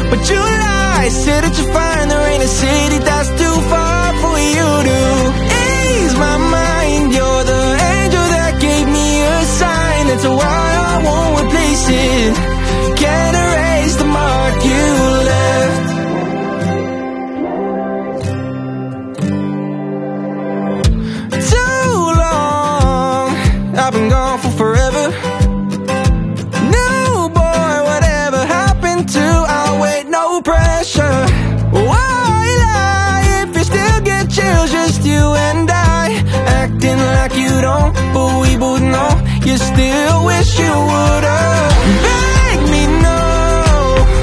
but you lie. Said that you're fine, there ain't a city that's too far for you to ease my mind. You're the angel that gave me a sign. That's why I won't replace it. Can't erase the mark you left. Too long, I've been gone for forever. New boy, whatever happened to our wait, no pressure. Why lie if you still get chills, just you and I, acting like you don't, but we both know you still wish you would've.